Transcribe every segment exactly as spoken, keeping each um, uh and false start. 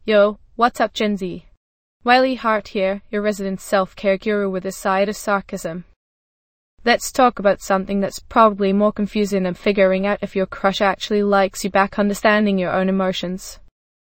Yo, what's up, Gen Z? Wiley Hart here, your resident self-care guru with a side of sarcasm. Let's talk about something that's probably more confusing than figuring out if your crush actually likes you back, understanding your own emotions.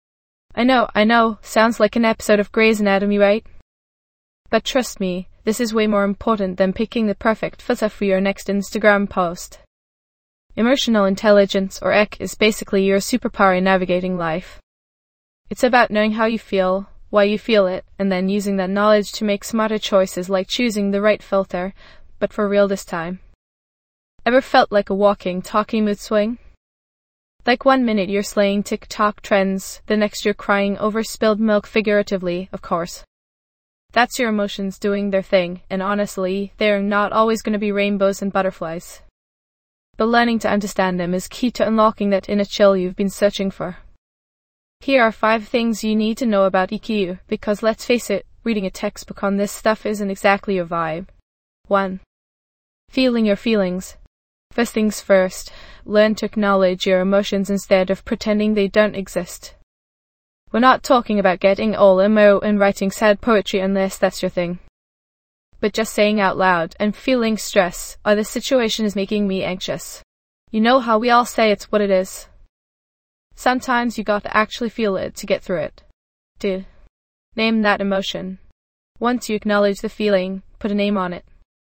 I know, I know, sounds like an episode of Grey's Anatomy, right? But trust me, this is way more important than picking the perfect filter for your next Instagram post. Emotional intelligence, or E Q, is basically your superpower in navigating life. It's about knowing how you feel, why you feel it, and then using that knowledge to make smarter choices, like choosing the right filter, but for real this time. Ever felt like a walking, talking mood swing? Like one minute you're slaying TikTok trends, the next you're crying over spilled milk, figuratively, of course. That's your emotions doing their thing, and honestly, they're not always going to be rainbows and butterflies. But learning to understand them is key to unlocking that inner chill you've been searching for. Here are five things you need to know about E Q, because let's face it, reading a textbook on this stuff isn't exactly your vibe. one. Feeling your feelings. First things first, learn to acknowledge your emotions instead of pretending they don't exist. We're not talking about getting all emo and writing sad poetry unless that's your thing. But just saying out loud, "I'm feeling stress," or "the situation is making me anxious." You know how we all say it's what it is. Sometimes you got to actually feel it to get through it. two. Name that emotion. Once you acknowledge the feeling, put a name on it.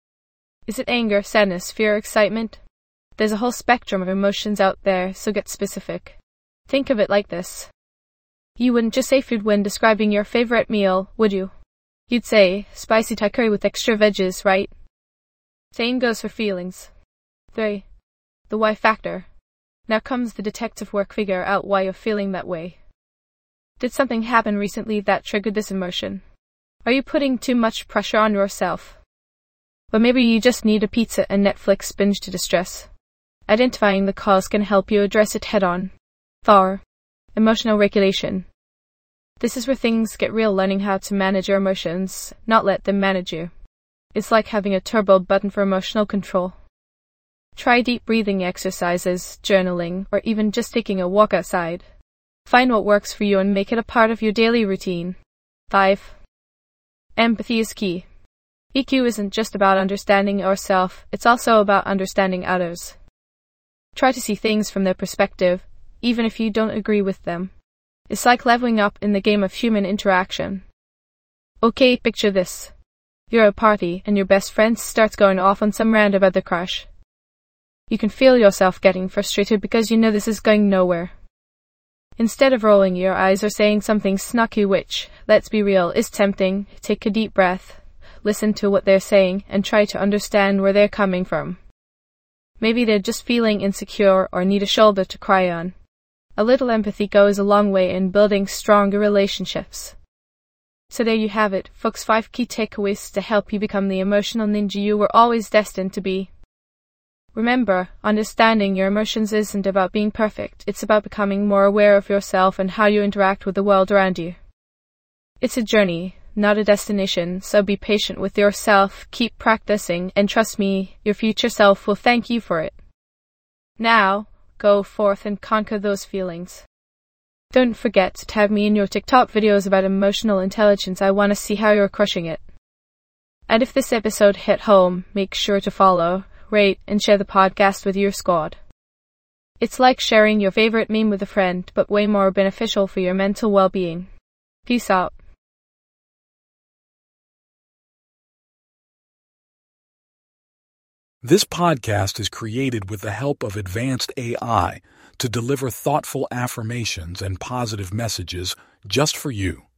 Is it anger, sadness, fear, excitement? There's a whole spectrum of emotions out there, so get specific. Think of it like this. You wouldn't just say food when describing your favorite meal, would you? You'd say, spicy Thai curry with extra veggies, right? Same goes for feelings. three. The why factor. Now comes the detective work, figure out why you're feeling that way. Did something happen recently that triggered this emotion? Are you putting too much pressure on yourself? Or maybe you just need a pizza and Netflix binge to distress. Identifying the cause can help you address it head on. four. Emotional regulation. This is where things get real, learning how to manage your emotions, not let them manage you. It's like having a turbo button for emotional control. Try deep breathing exercises, journaling, or even just taking a walk outside. Find what works for you and make it a part of your daily routine. five. Empathy is key. E Q isn't just about understanding yourself, it's also about understanding others. Try to see things from their perspective, even if you don't agree with them. It's like leveling up in the game of human interaction. Okay, picture this. You're at a party, and your best friend starts going off on some random other crush. You can feel yourself getting frustrated because you know this is going nowhere. Instead of rolling your eyes or saying something snarky, which, let's be real, is tempting, take a deep breath, listen to what they're saying, and try to understand where they're coming from. Maybe they're just feeling insecure or need a shoulder to cry on. A little empathy goes a long way in building stronger relationships. So there you have it, folks, five key takeaways to help you become the emotional ninja you were always destined to be. Remember, understanding your emotions isn't about being perfect, it's about becoming more aware of yourself and how you interact with the world around you. It's a journey, not a destination, so be patient with yourself, keep practicing, and trust me, your future self will thank you for it. Now, go forth and conquer those feelings. Don't forget to tag me in your TikTok videos about emotional intelligence. I want to see how you're crushing it. And if this episode hit home, make sure to follow, rate, and share the podcast with your squad. It's like sharing your favorite meme with a friend, but way more beneficial for your mental well-being. Peace out. This podcast is created with the help of advanced A I to deliver thoughtful affirmations and positive messages just for you.